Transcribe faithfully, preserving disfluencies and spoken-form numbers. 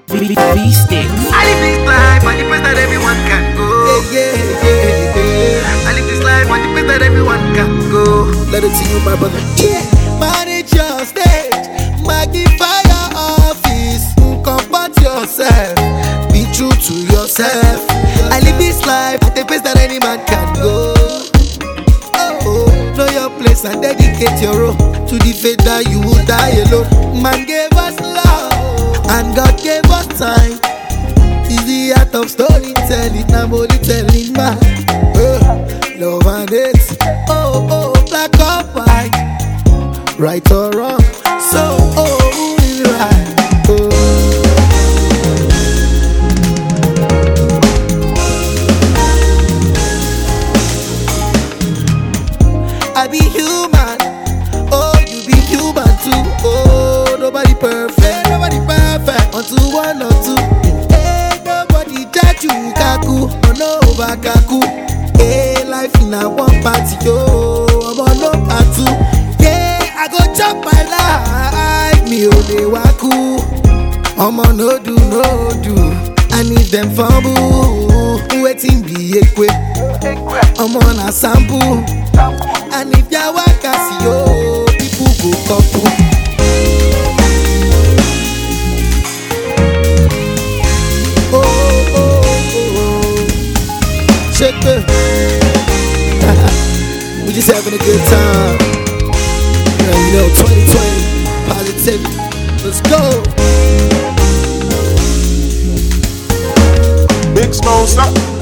V-Stick. I live this life on the place that everyone can go. Yeah, yeah, yeah, yeah. I live this life on the place that everyone can go. Let it to you, my brother. Yeah. Manage your stage, magnify your office, comfort yourself, be true to yourself. I live this life at the place that any man can go. Oh, know your place and dedicate your role to the faith that you will die alone. Man gave us love and God gave us time. It's the art of storytelling, I'm only telling man. Oh, love and hate, oh, oh, black or white, right or wrong, so, oh, who is right? Oh. I be human, oh, you be human too. Oh, nobody perfect, nobody perfect, until one or two. Hey, nobody judge you, kaku, oh no, over kaku. Hey, life in a one party, yo, I'm on no part two. Yeah, I go chop my life, me only waku. I'm on no do, no do. I need them fumble, waiting be equi. I'm on a sample. And if ya waka see yo, people go couple. Oh, oh, oh, oh. Shake it. We just having a good time. Yeah, you know, twenty twenty, positive. Let's go. Big Smoke, stop.